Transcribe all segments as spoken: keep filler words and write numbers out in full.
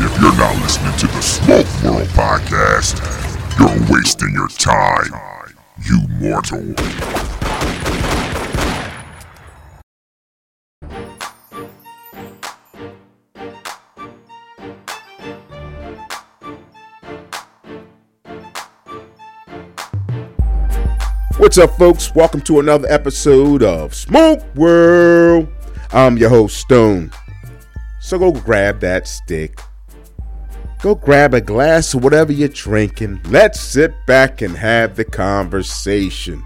If you're not listening to the Smoke World Podcast, you're wasting your time, you mortal. What's up, folks? Welcome to another episode of Smoke World. I'm your host, Stone. So go grab that stick. Go grab a glass of whatever you're drinking. Let's sit back and have the conversation.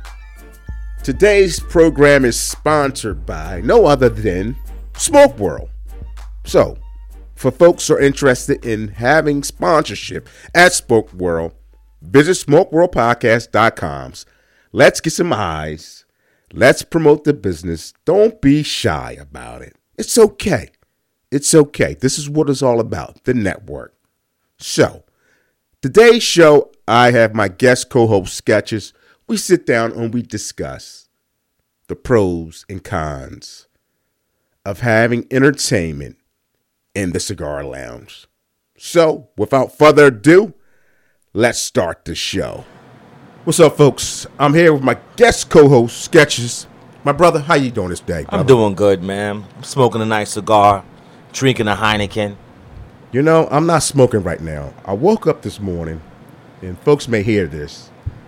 Today's program is sponsored by no other than Smoke World. So, for folks who are interested in having sponsorship at Smoke World, visit smoke world podcast dot com. Let's get some eyes. Let's promote the business. Don't be shy about it. It's okay. It's okay. This is what it's all about, the network. So, today's show, I have my guest co-host Sketches. We sit down and we discuss the pros and cons of having entertainment in the cigar lounge. So, without further ado, let's start the show. What's up, folks? I'm here with my guest co-host Sketches. My brother, how you doing this day, brother? I'm doing good, man. I'm smoking a nice cigar, drinking a Heineken. You know, I'm not smoking right now. I woke up this morning, and folks may hear this,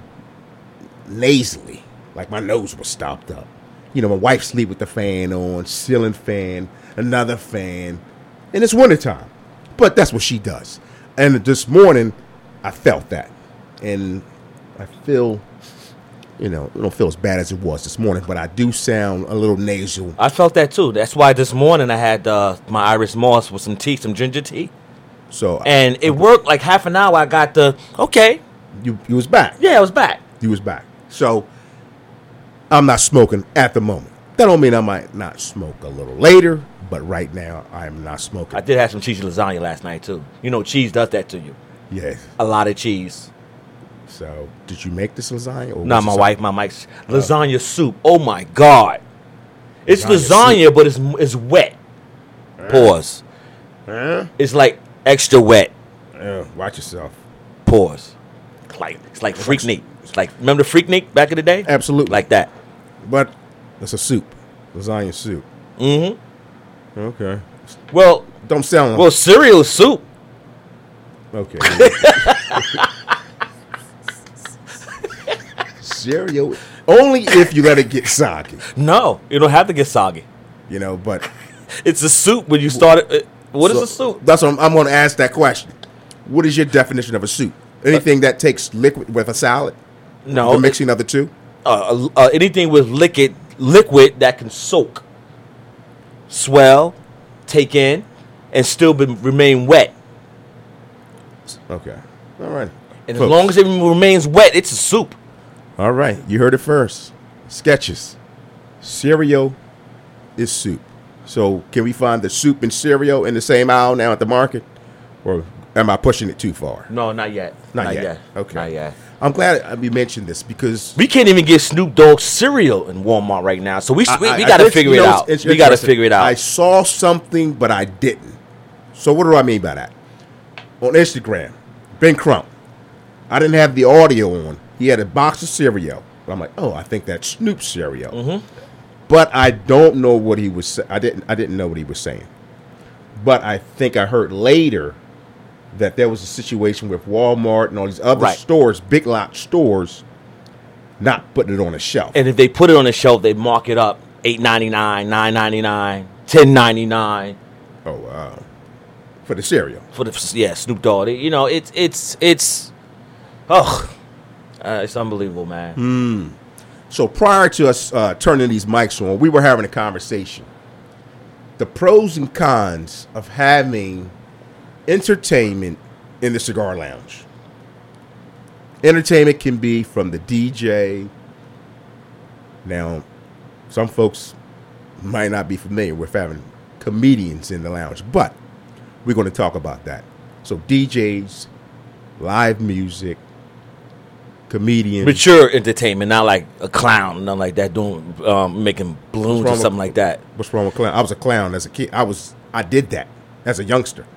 nasally, like my nose was stopped up. You know, my wife sleep with the fan on, ceiling fan, another fan, and it's wintertime. But that's what she does. And this morning, I felt that. And I feel, you know, it don't feel as bad as it was this morning, but I do sound a little nasal. I felt that too. That's why this morning I had uh, my Irish Moss with some tea, some ginger tea. So and it worked like half an hour. I got the, okay. You you was back. Yeah, I was back. You was back. So I'm not smoking at the moment. That don't mean I might not smoke a little later, but right now I am not smoking. I did have some cheesy lasagna last night too. You know, cheese does that to you. Yes. A lot of cheese. So, did you make this lasagna? No, nah, my wife, my wife's lasagna uh, soup. Oh my God, it's lasagna, lasagna but it's it's wet. Uh, Pause. Uh, it's like extra wet. Uh, watch yourself. Pause. It's like it's like Freaknik. It's like, remember Freaknik back in the day? Absolutely, like that. But it's a soup, lasagna soup. Mm-hmm. Okay. Well, don't sound like well cereal soup. Okay. Cereal only if you let it get soggy. No, you don't have to get soggy. You know, but it's a soup when you start it. What so, is a soup? That's what I'm, I'm going to ask that question. What is your definition of a soup? Anything uh, that takes liquid with a salad? No, the mixing of the two. Uh, uh, anything with liquid, liquid that can soak, swell, take in, and still be, remain wet. Okay, all right. And Folks. As long as it remains wet, it's a soup. All right, you heard it first. Sketches. Cereal is soup. So can we find the soup and cereal in the same aisle now at the market? Or am I pushing it too far? No, not yet. Not, not yet. yet. Okay. Not yet. I'm glad we mentioned this because... We can't even get Snoop Dogg cereal in Walmart right now. So we, I, we, we got to figure it out. We got to figure it out. I saw something, but I didn't. So what do I mean by that? On Instagram, Ben Crump. I didn't have the audio on. He had a box of cereal. I'm like, oh, I think that's Snoop's cereal. Mm-hmm. But I don't know what he was. I didn't. I didn't know what he was saying. But I think I heard later that there was a situation with Walmart and all these other right. stores, big lot stores, not putting it on a shelf. And if they put it on a shelf, they mark it up eight ninety-nine, nine ninety-nine, ten ninety-nine. Oh wow! For the cereal. For the yeah, Snoop Dogg. You know, it's it's it's. Oh. Uh, it's unbelievable, man. Mm. So prior to us uh, turning these mics on, we were having a conversation. The pros and cons of having entertainment in the cigar lounge. Entertainment can be from the D J. Now, some folks might not be familiar with having comedians in the lounge, but we're going to talk about that. So D Js, live music, comedians. Mature entertainment, not like a clown, nothing like that, doing um, making balloons or something with, like that. What's wrong with clown? I was a clown as a kid. I was I did that as a youngster.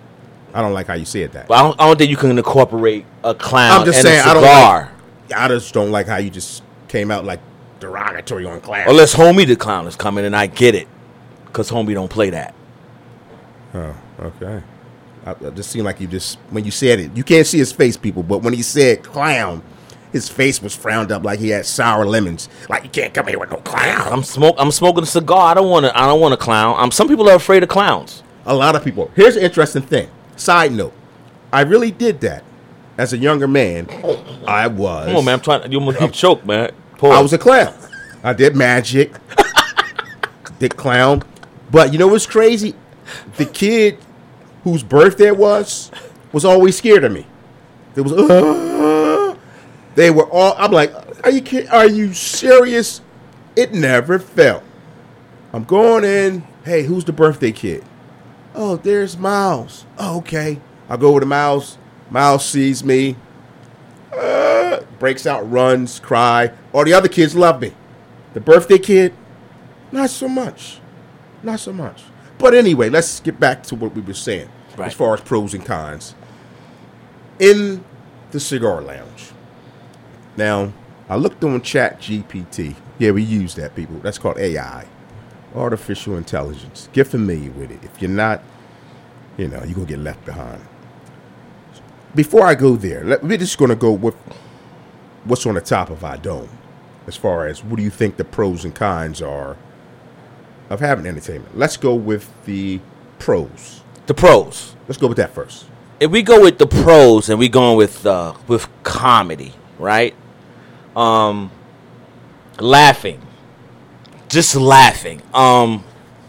I don't like how you said that. But I don't, I don't think you can incorporate a clown I'm just and saying, a I don't cigar. like, I just don't like how you just came out like derogatory on clown. Unless Homie the Clown is coming, and I get it. Because Homie don't play that. Oh, okay. I, it just seemed like you just, when you said it, you can't see his face, people, but when he said clown, his face was frowned up like he had sour lemons. Like, you can't come here with no clown. I'm smoke. I'm smoking a cigar. I don't want to. I don't want a clown. Um, some people are afraid of clowns. A lot of people. Here's an interesting thing. Side note. I really did that. As a younger man, I was. Come on, man. I'm trying. You almost, I'm choked, man. Pause. I was a clown. I did magic. Did clown. But you know what's crazy? The kid whose birthday it was was always scared of me. There was. Uh, they were all. I'm like, are you kid, Are you serious? It never fell. I'm going in. Hey, who's the birthday kid? Oh, there's Miles. Oh, okay. I go over to Miles. Miles sees me. Uh, breaks out, runs, cry. All the other kids love me. The birthday kid, not so much. Not so much. But anyway, let's get back to what we were saying Right. as far as pros and cons. In the cigar lounge. Now, I looked on Chat G P T. Yeah, we use that, people. That's called A I. Artificial intelligence. Get familiar with it. If you're not, you know, you're going to get left behind. Before I go there, let, we're just going to go with what's on the top of our dome. As far as what do you think the pros and cons are of having entertainment. Let's go with the pros. The pros. Let's go with that first. If we go with the pros and we going with uh, with comedy, right? Um, laughing, just laughing. Um,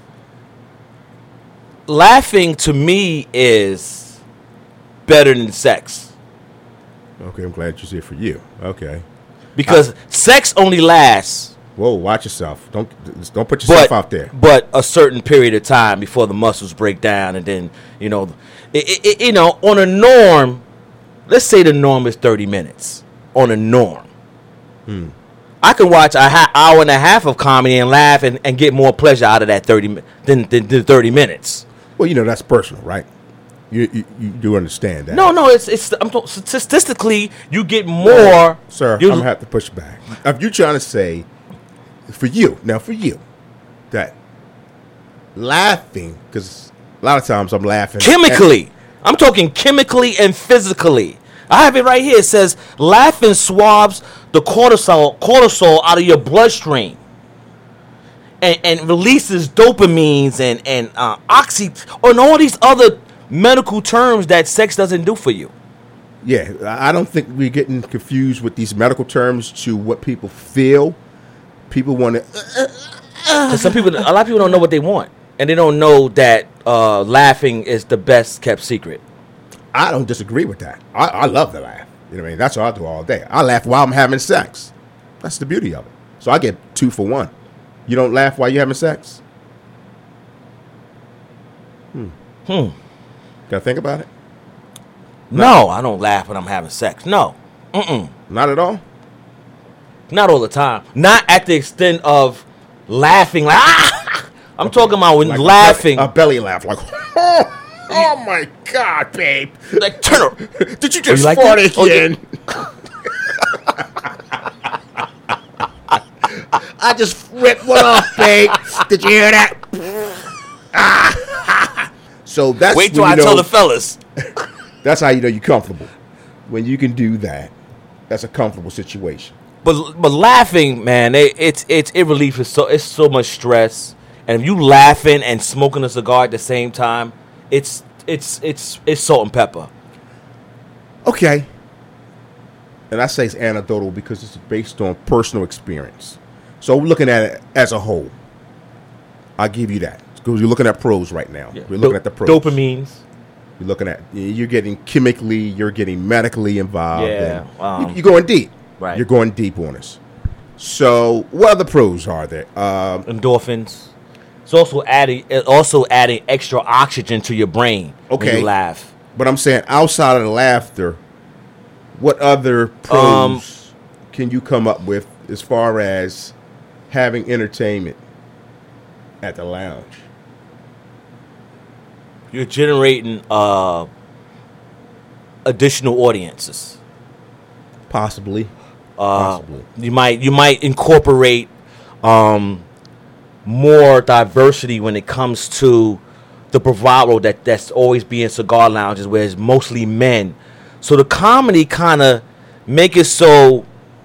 laughing to me is better than sex. Okay, I'm glad you said for you. Okay. Because I, sex only lasts. Whoa, watch yourself. Don't don't put yourself but, out there. But a certain period of time before the muscles break down, and then you know, it, it, you know, on a norm, let's say the norm is thirty minutes. On a norm, hmm. I can watch a ha- hour and a half of comedy and laugh and, and get more pleasure out of that thirty than than, than thirty minutes. Well, you know that's personal, right? You, you you do understand that? No, no, it's it's I'm t- statistically you get more. Oh, sir, you, I'm gonna have to push back. If you're trying to say, for you now, for you, that laughing, because a lot of times I'm laughing chemically. At, I'm talking chemically and physically. I have it right here. It says laughing swabs the cortisol cortisol out of your bloodstream. And, and releases dopamines and and uh, oxy and all these other medical terms that sex doesn't do for you. Yeah, I don't think we're getting confused with these medical terms to what people feel. People want to. Uh, some people, a lot of people don't know what they want, and they don't know that uh, laughing is the best kept secret. I don't disagree with that. I, I love to laugh. You know what I mean? That's what I do all day. I laugh while I'm having sex. That's the beauty of it. So I get two for one. You don't laugh while you're having sex? Hmm. Hmm. Gotta think about it. No, no, I don't laugh when I'm having sex. No. Mm-mm. Not at all? Not all the time. Not at the extent of laughing like, ah! I'm okay. talking about when like laughing. A belly, a belly laugh like, oh, oh my God, babe. Like, turn up. Did you just you like fart again? Oh, I just ripped one off, babe. Did you hear that? So that's wait till I know, tell the fellas. That's how you know you're comfortable. When you can do that, that's a comfortable situation. But but laughing, man, it, it's it's it relieves so it's so much stress. And if you laughing and smoking a cigar at the same time, it's it's it's it's salt and pepper. Okay. And I say it's anecdotal because it's based on personal experience. So we're looking at it as a whole. I'll give you that. Because you're looking at pros right now. Yeah. We're looking Do- at the pros. Dopamines. You're looking at, you're getting chemically, you're getting medically involved. Yeah. Um, you're going deep. Right. You're going deep on us. So what other pros are there? Um, Endorphins. It's also adding, it's also adding extra oxygen to your brain okay. when you laugh. But I'm saying outside of the laughter, what other pros um, can you come up with as far as having entertainment at the lounge? You're generating uh, additional audiences. Possibly. Uh, Possibly. You might you might incorporate um, more diversity when it comes to the bravado that, that's always be in cigar lounges where it's mostly men. So the comedy kind of make it so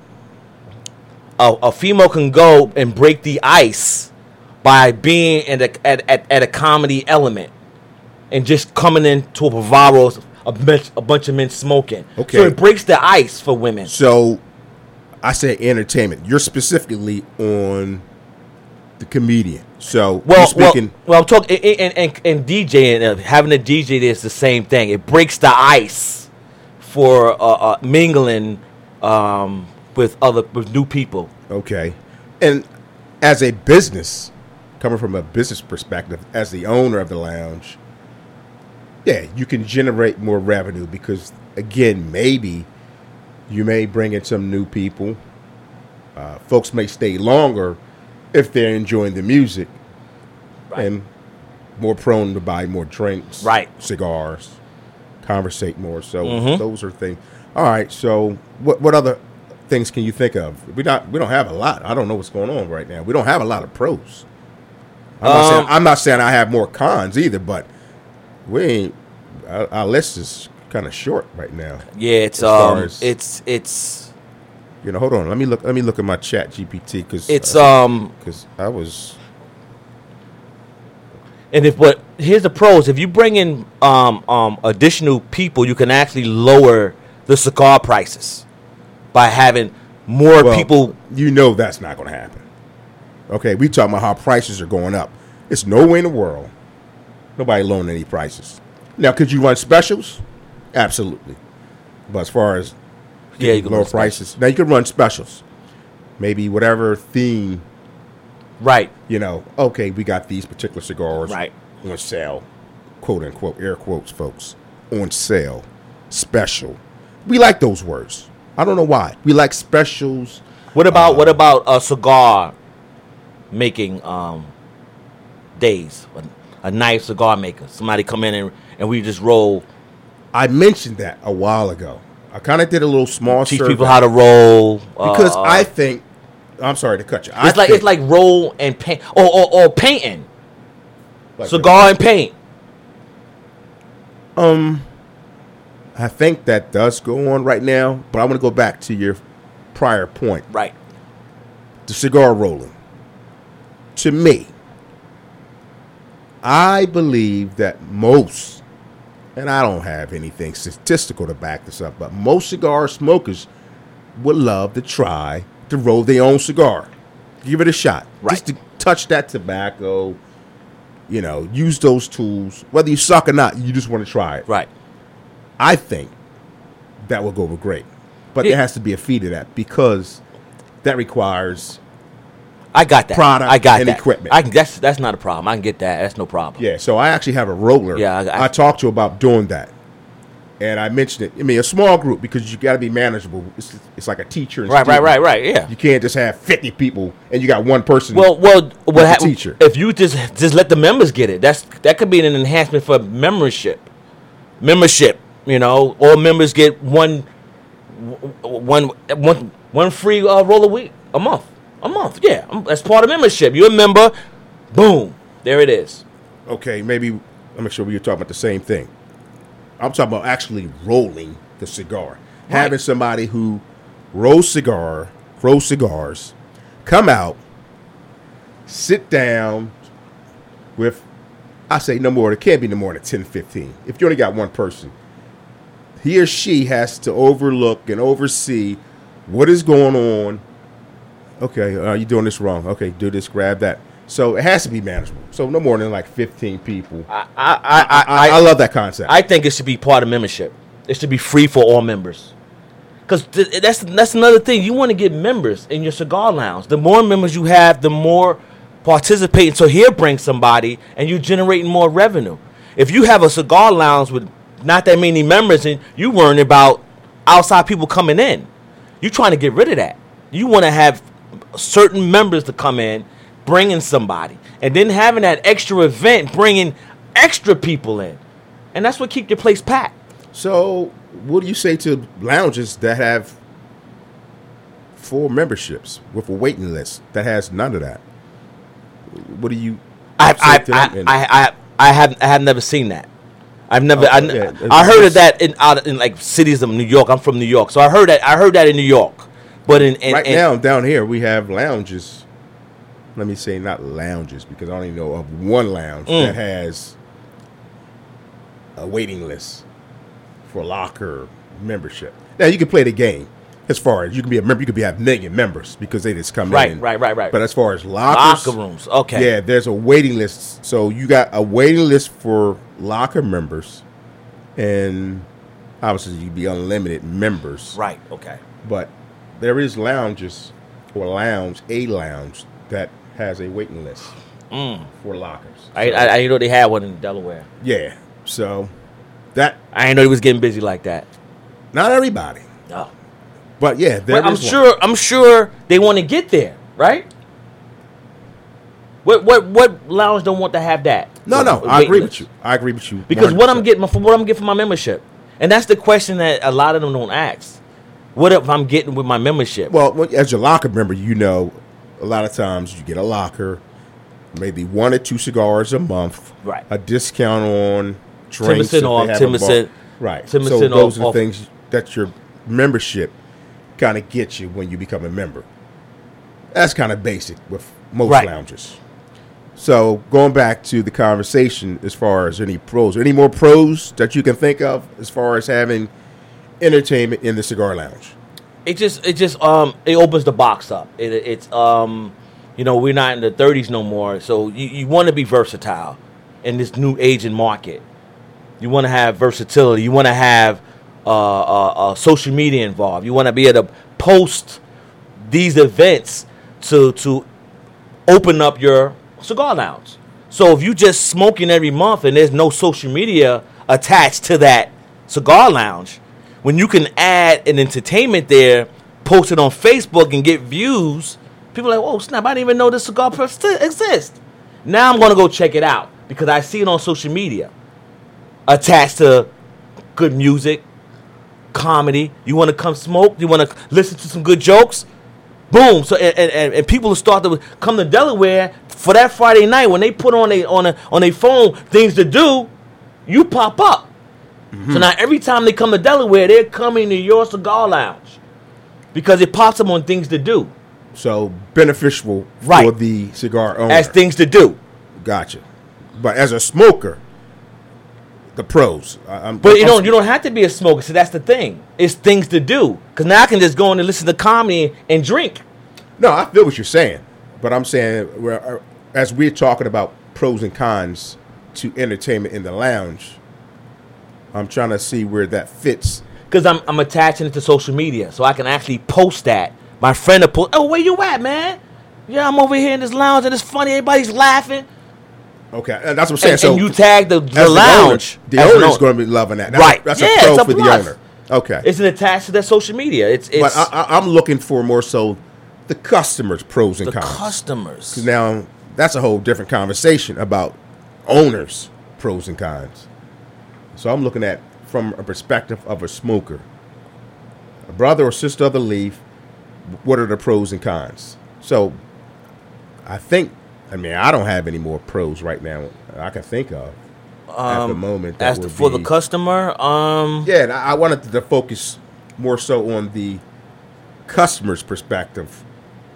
a, a female can go and break the ice by being at a, at, at, at a comedy element and just coming into a bravado, a bunch, a bunch of men smoking. Okay. So it breaks the ice for women. So I say entertainment. You're specifically on the comedian. So Well, you're speaking. well, well, I'm talking and, and, and DJing. Uh, having a D J there is the same thing. It breaks the ice for uh, uh, mingling um, with other with new people. Okay. And as a business, coming from a business perspective, as the owner of the lounge, yeah, you can generate more revenue because, again, maybe you may bring in some new people. Uh, folks may stay longer if they're enjoying the music, Right. and more prone to buy more drinks, Right. cigars, conversate more. So Mhm. those are things. All right. So what what other things can you think of? We not we don't have a lot. I don't know what's going on right now. We don't have a lot of pros. I'm, not, Um, saying, I'm not saying I have more cons either, but we ain't. Our, our list is kind of short right now. Yeah, it's As far um, as- it's it's You know, hold on. Let me look. Let me look at my Chat G P T because it's um, because I was. and if what here's the pros. If you bring in um um additional people, you can actually lower the cigar prices by having more Well, people. You know that's not going to happen. Okay, we talking about how prices are going up. It's no way in the world nobody lowering any prices. Now, could you run specials? Absolutely. But as far as Yeah, you can lower run prices, now you could run specials. Maybe whatever theme, Right, you know. Okay, we got these particular cigars right. on sale, quote unquote, air quotes, folks, on sale, special. We like those words. I don't know why. We like specials. What about Uh, what about a cigar making um days? A, a nice cigar maker. Somebody come in and, and we just roll. I mentioned that a while ago. I kind of did a little small Teach survey people how to roll. because uh, I think. I'm sorry to cut you. I it's like think, it's like roll and paint or or, or painting. like- Cigar and paint. Um, I think that does go on right now, but I want to go back to your prior point. Right. The cigar rolling. To me, I believe that most, and I don't have anything statistical to back this up, but most cigar smokers would love to try to roll their own cigar. Give it a shot. Right. Just to touch that tobacco, you know, use those tools. Whether you suck or not, you just want to try it. Right. I think that will go over great. But Yeah. there has to be a fee to that because that requires, I got that. Product I got and that. equipment. I can, that's that's not a problem. I can get that. That's no problem. yeah. So I actually have a roller. Yeah, I- I- I talked to about doing that. And I mentioned it. I mean, a small group because you got to be manageable. It's, it's like a teacher. And Right. Right. student. Right. Right. Yeah. You can't just have fifty people and you got one person. Well, well, what the happens teacher. if you just just let the members get it? That's that could be an enhancement for membership. Membership, you know, all members get one, one, one, one free uh, roll a week, a month, a month. Yeah, um, that's part of membership. You're a member, boom, there it is. okay, maybe I'm not sure we were talking about the same thing. I'm talking about actually rolling the cigar. Having somebody who rolls cigar, rolls cigars, come out, sit down with, I say no more, it can't be no more than ten, fifteen. If you only got one person, he or she has to overlook and oversee what is going on. Okay, uh, you're doing this wrong. Okay, do this, grab that. So it has to be manageable. So no more than like fifteen people. I, I, I, I, I love that concept. I think it should be part of membership. It should be free for all members. Because th- that's that's another thing. You want to get members in your cigar lounge. The more members you have, the more participating. So here, bring somebody, and you're generating more revenue. If you have a cigar lounge with not that many members, and you worrying about outside people coming in, you're trying to get rid of that. You want to have certain members to come in, bringing somebody, and then having that extra event, bringing extra people in, and that's what keep your place packed. So what do you say to lounges that have full memberships with a waiting list that has none of that? What do you? I say I to them? I, I I I have I have never seen that. I've never. Oh, I, yeah. I heard of that in out in like cities of New York. I'm from New York, so I heard that. I heard that in New York, but in, in right in, now down here we have lounges. Let me say not lounges because I don't even know of one lounge Mm. that has a waiting list for locker membership. Now you can play the game as far as you can be a member. You could be have million members because they just come Right, in. right, right, right. But as far as lockers, locker rooms. Okay. yeah, there's a waiting list. So you got a waiting list for locker members, and obviously you'd be unlimited members. Right. Okay. But there is lounges or lounge, a lounge that has a waiting list Mm. for lockers. I, So, I I didn't know they had one in Delaware. yeah. So that I didn't know he was getting busy like that. not everybody, No. but yeah, there But I'm is one. sure. I'm sure they want to get there, right? What what what lounge don't want to have that? No, no, A I agree waiting with list? you. I agree with you Because what I'm one hundred percent. getting for what I'm getting for my membership, and that's the question that a lot of them don't ask. What if I'm getting with my membership? Well, when- as your locker member, you know, a lot of times you get a locker, maybe one or two cigars a month, Right. A discount on ten drinks, percent if off, they have ten a bar. percent, right? ten So percent those off- are off. the things that your membership kind of gets you when you become a member. That's kind of basic with most Right. lounges. So going back to the conversation, as far as any pros, any more pros that you can think of as far as having entertainment in the cigar lounge? It just it just um it opens the box up. It, it's um you know, we're not in the thirties no more, so you, you want to be versatile in this new age and market. You want to have versatility. You want to have uh, uh, uh, social media involved. You want to be able to post these events to to open up your cigar lounge. So if you just smoking every month and there's no social media attached to that cigar lounge, when you can add an entertainment there, post it on Facebook and get views, people are like, oh snap, I didn't even know this cigar place exists. Now I'm gonna go check it out because I see it on social media. Attached to good music, comedy. You wanna come smoke? You wanna listen to some good jokes? Boom! So and, and, and people will start to come to Delaware for that Friday night when they put on a on a on a phone things to do. You pop up. So now every time they come to Delaware, they're coming to your cigar lounge because it pops up on things to do. So beneficial Right. for the cigar owner. As things to do. Gotcha. But as a smoker, the pros. I, I'm, But you I'm- don't you don't have to be a smoker. So that's the thing. It's things to do. Because now I can just go in and listen to comedy and drink. No, I feel what you're saying, but I'm saying we're, uh, as we're talking about pros and cons to entertainment in the lounge, I'm trying to see where that fits. Because I'm I'm attaching it to social media, so I can actually post that. My friend will post, oh, where you at, man? Yeah, I'm over here in this lounge and it's funny. Everybody's laughing. Okay, and that's what I'm saying. And, so and you tag the, as the lounge. the as owner, an the owner's owner. going to be loving that. That's Right. A, that's Yeah, a pro it's a for the plus. owner. Okay. It's an attached to their social media. It's but it's I, I, I'm looking for more so the customers' pros and the cons. customers. 'Cause now that's a whole different conversation about owners' pros and cons. So I'm looking at from a perspective of a smoker, a brother or sister of the leaf. What are the pros and cons? So I think, I mean, I don't have any more pros right now I can think of at the moment. That As the, would for be- the customer, um, yeah, and I I wanted to focus more so on the customer's perspective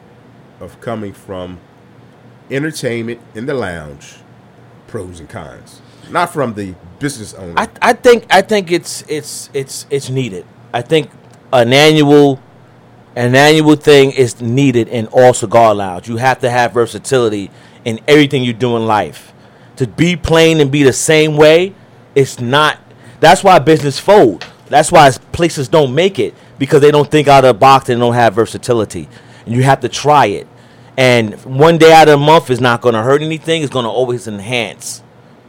of coming from entertainment in the lounge, pros and cons, not from the business owner. I I think I think it's it's it's it's needed. I think an annual an annual thing is needed in all cigar lounge. You have to have versatility in everything you do in life. To be plain and be the same way, it's not. That's why business fold. That's why places don't make it because they don't think out of the box and don't have versatility. And you have to try it. And one day out of the month is not going to hurt anything. It's going to always enhance.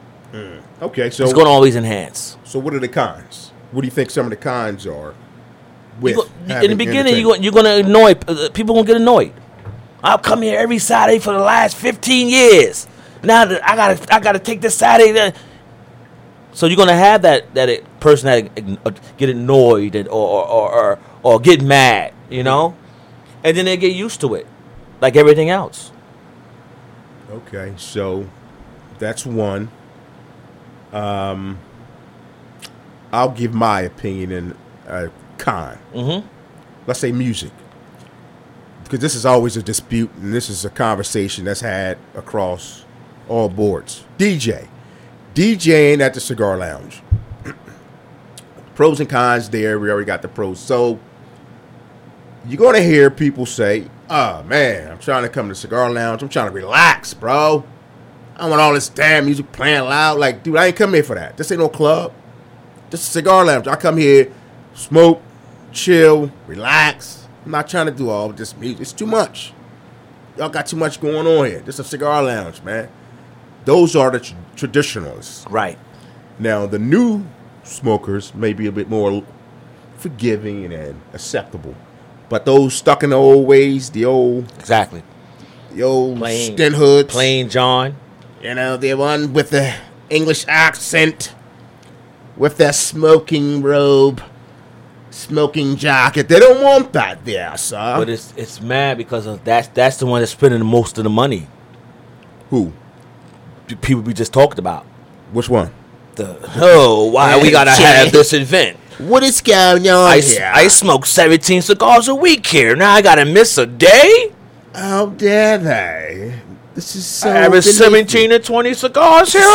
okay, so It's going to always enhance. so what are the cons? What do you think some of the cons are? With You go- in having the beginning, you entertainment? go, you're going to annoy uh, people. Going to get annoyed. I'll come here every Saturday for the last fifteen years. Now that I gotta, I gotta take this Saturday. To, So you're gonna have that that it- person that uh, get annoyed and, or, or or or get mad, you know, and then they get used to it, like everything else. Okay, so that's one. Um, I'll give my opinion in uh, con. Mm-hmm. Let's say music, because this is always a dispute, and this is a conversation that's had across all boards. D J, DJing at the cigar lounge. Pros and cons there. We already got the pros. So you're gonna hear people say, "Oh man, I'm trying to come to the cigar lounge. I'm trying to relax, bro. I don't want all this damn music playing loud. Like, dude, I ain't come here for that. This ain't no club. This is a cigar lounge. I come here, smoke, chill, relax. I'm not trying to do all this music. It's too much. Y'all got too much going on here. This is a cigar lounge, man." Those are the tr- traditionalists. Right. Now, the new smokers may be a bit more forgiving and acceptable. But those stuck in the old ways, the old, Exactly. the old Plain- stint hoods, Plain John. you know, the one with the English accent, with their smoking robe, smoking jacket. They don't want that there, sir. But it's it's mad because of that's that's the one that's spending most of the money. Who? The people we just talked about. Which one? The oh, why we gotta have this event? What is going on I, s- here? I smoke seventeen cigars a week here. Now I gotta miss a day. How dare they? This is so I have beneath seventeen me. to twenty cigars here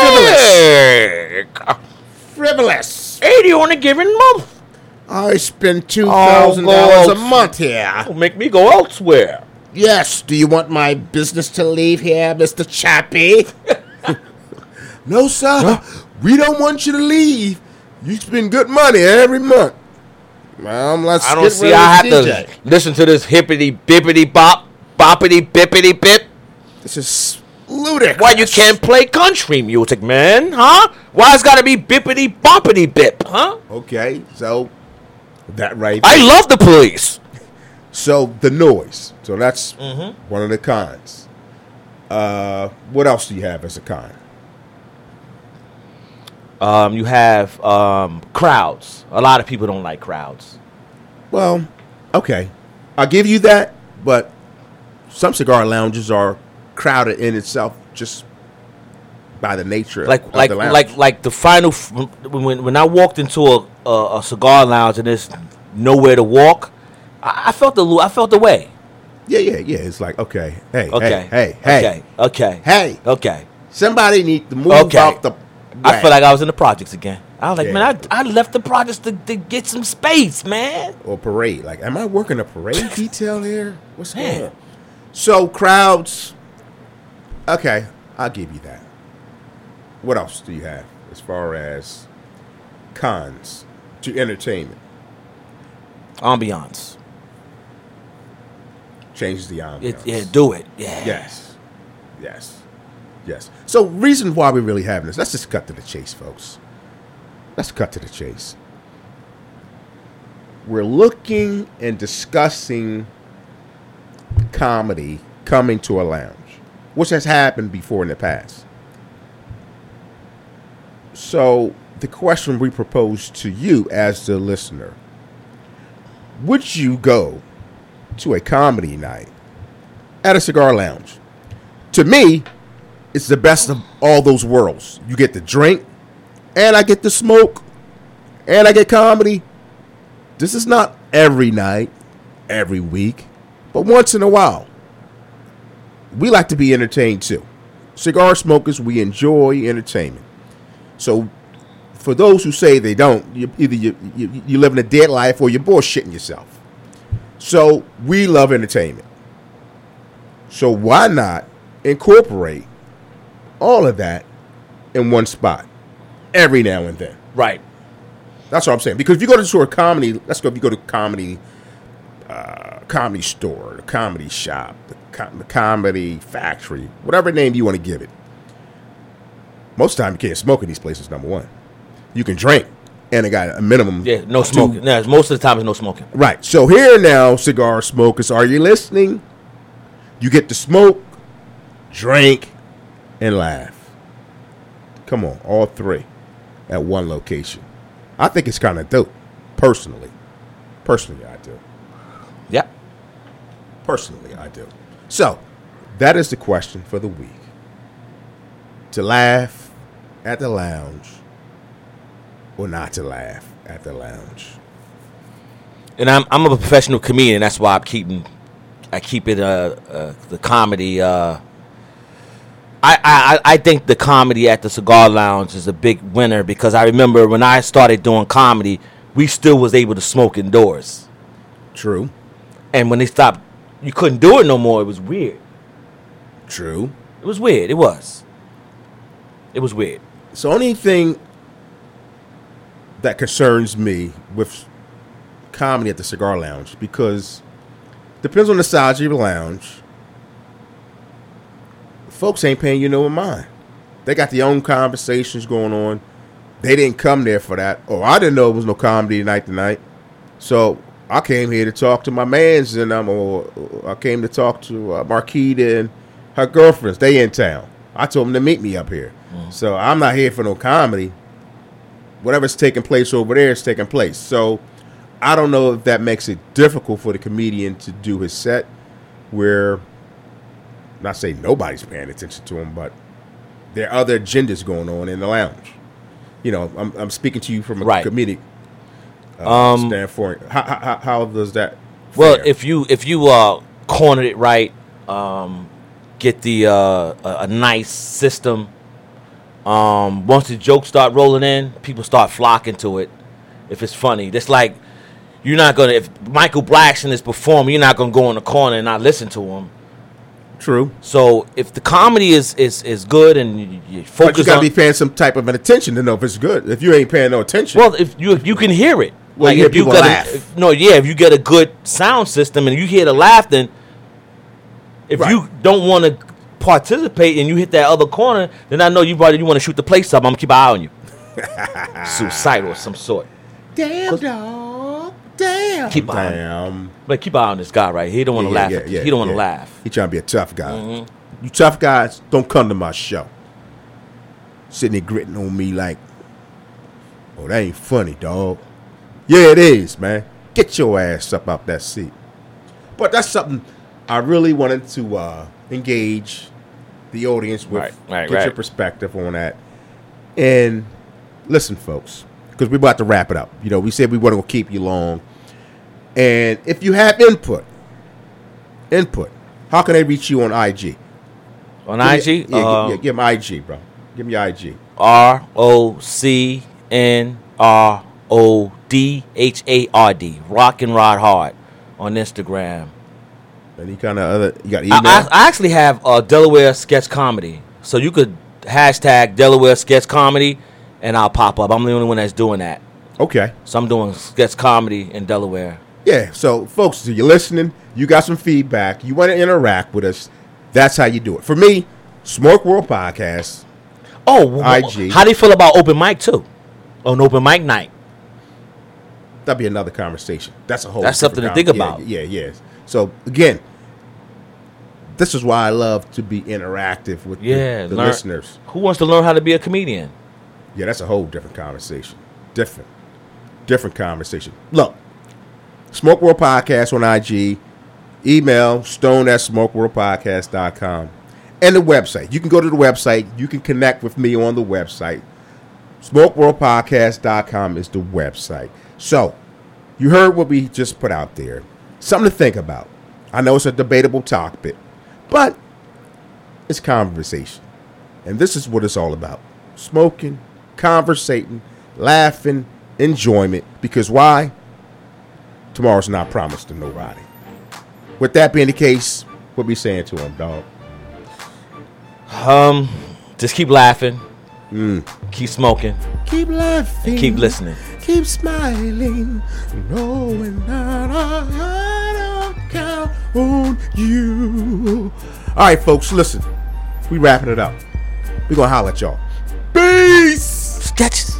a week. Frivolous. eighty on a given month. I spend two thousand dollars a month here. That'll make me go elsewhere. Yes. Do you want my business to leave here, Mister Chappie? No, sir. We don't want you to leave. You spend good money every month. Well, let's I don't get see rid I of have D J. to listen to this hippity bippity bop, boppity bippity bip. This is ludicrous. Why you can't play country music, man? Huh? Why it's gotta be bippity boppity bip, huh? Okay, so that right. I there. love the police. So the noise. So that's Mhm. one of the cons. Uh, what else do you have as a con? Um, you have um, crowds. A lot of people don't like crowds. Well, okay, I'll give you that. But some cigar lounges are crowded in itself just by the nature Like of like the lounge. like like the final f- when when I walked into a, a, a cigar lounge and there's nowhere to walk, I, I felt the lo- I felt the way. yeah, yeah, yeah. It's like okay, hey, Okay. hey, hey, hey, Okay. Okay. hey. Okay. Somebody need to move Okay. off the. I way. feel like I was in the projects again. I was like, Yeah. man, I, I left the projects to, to get some space, man. Or parade. Like, am I working a parade detail here? What's going Man. on? So crowds. Okay, I'll give you that. What else do you have as far as cons to entertainment? Ambiance. Changes the ambiance. It, yeah, do it. Yeah. Yes. Yes. Yes. So reason why we're really having this, let's just cut to the chase, folks. Let's cut to the chase. We're looking and discussing comedy coming to a lounge, which has happened before in the past. So the question we propose to you as the listener, would you go to a comedy night at a cigar lounge? To me, it's the best of all those worlds. You get to drink, and I get to smoke, and I get comedy. This is not every night, every week, but once in a while. We like to be entertained too. Cigar smokers, we enjoy entertainment. So, for those who say they don't, you, either you, you, you live in a dead life or you're bullshitting yourself. So, we love entertainment. So, why not incorporate all of that in one spot every now and then? Right. That's what I'm saying. Because if you go to a comedy, let's go. If you go to comedy, uh, comedy store, the comedy shop, the, com- the comedy factory, whatever name you want to give it. Most of the time, you can't smoke in these places. Number one, you can drink, and it got a minimum. Yeah, no of two- smoking. No, most of the time, it's no smoking. Right. So here now, cigar smokers, are you listening? You get to smoke, drink, and laugh. Come on, all three. at one location. I think it's kind of dope, personally. Personally, I do. Yeah. Personally, I do. So, that is the question for the week. To laugh at the lounge or not to laugh at the lounge. And I'm I'm a professional comedian. That's why I'm keeping I keep it uh, uh the comedy. Uh, I, I I think the comedy at the cigar lounge is a big winner because I remember when I started doing comedy, we still was able to smoke indoors. True. And when they stopped, you couldn't do it no more. It was weird. True. It was weird. It was. It was weird. So only thing that concerns me with comedy at the cigar lounge, because depends on the size of your lounge. Folks ain't paying you no mind. They got their own conversations going on. They didn't come there for that. Oh, I didn't know it was no comedy night tonight. So I came here to talk to my mans, and I'm, or, or I came to talk to uh, Marquita and her girlfriends. They in town. I told them to meet me up here. Mm. So I'm not here for no comedy. Whatever's taking place over there is taking place. So I don't know if that makes it difficult for the comedian to do his set where, not say nobody's paying attention to him, but there are other agendas going on in the lounge. You know, I'm, I'm speaking to you from a right. comedic uh, um, standpoint. How, how, how does that Well, fare? if you if you uh, cornered it right, um, get the uh, a, a nice system. Um, once the jokes start rolling in, people start flocking to it. If it's funny, it's like you're not gonna. If Michael Blackson is performing, you're not gonna go in the corner and not listen to him. True. So if the comedy is is, is good and you, you focus, But you gotta on, be paying some type of an attention to know if it's good. If you ain't paying no attention, well, if you you can hear it. Well, like you hear if you people got laugh. A, if, no, yeah, if you get a good sound system and you hear the laughing, if Right. you don't want to participate and you hit that other corner, then I know you probably you want to shoot the place up. I'm gonna keep an eye on you. Suicidal of some sort. damn dog, damn, Keep an eye on damn. But keep an eye on this guy right here. He don't want to Yeah, laugh. yeah, at, yeah, he don't want to yeah. laugh. He trying to be a tough guy. Mm-hmm. You tough guys, don't come to my show. Sitting there gritting on me like, oh, that ain't funny, dog. Yeah, it is, man. Get your ass up out that seat. But that's something I really wanted to uh, engage the audience with. Right, right, get right. your perspective on that. And listen, folks, because we're about to wrap it up. You know, we said we weren't going to keep you long. And if you have input, input, how can they reach you on I G? On Give I me- G, Yeah, yeah, um, yeah, give me I G, bro. Give me I G. R O C N R O D H A R D. Rock and Rod Hard on Instagram. Any kind of other, you got email? I, I, I actually have uh, Delaware Sketch Comedy. So you could hashtag Delaware Sketch Comedy and I'll pop up. I'm the only one that's doing that. Okay. So I'm doing sketch comedy in Delaware. Yeah, so folks, so you're listening, you got some feedback, you want to interact with us, that's how you do it. For me, Smoke World Podcast. Oh, w- I G. How do you feel about open mic too? On open mic night. That'll be another conversation. That's a whole That's something different to think con- about. Yeah, yeah, yeah. So again, this is why I love to be interactive with the- Yeah, the, learn- listeners. Who wants to learn how to be a comedian? Yeah, that's a whole different conversation. Different. Different conversation. Look, Smoke World Podcast on I G. Email stone at smokeworldpodcast dot com. And the website. You can go to the website. You can connect with me on the website. smoke world podcast dot com is the website. So, you heard what we just put out there. Something to think about. I know it's a debatable topic, but it's conversation. And this is what it's all about. Smoking, conversating, laughing, enjoyment. Because why? Tomorrow's not promised to nobody. With that being the case, what we saying to him, dog? Um, just keep laughing, Mm. keep smoking, Keep laughing. and keep listening. Keep smiling. Knowing that I don't count on you. All right, folks, listen. We wrapping it up. We gonna holler at y'all. Peace. Sketches.